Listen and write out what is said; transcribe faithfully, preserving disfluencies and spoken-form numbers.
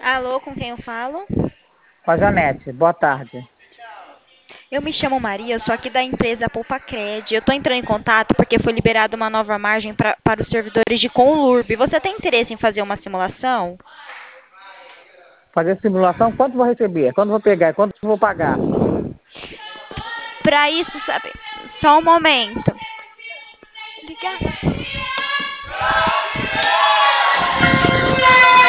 Alô, com quem eu falo? Com a Janete, boa tarde. Eu me chamo Maria, eu sou aqui da empresa PoupaCred. Eu estou entrando em contato porque foi liberada uma nova margem pra, para os servidores de Conlurb. Você tem interesse em fazer uma simulação? Fazer simulação, quanto vou receber? Quanto vou pegar? Quanto vou pagar? Para isso, sabe? Só um momento. Ligar.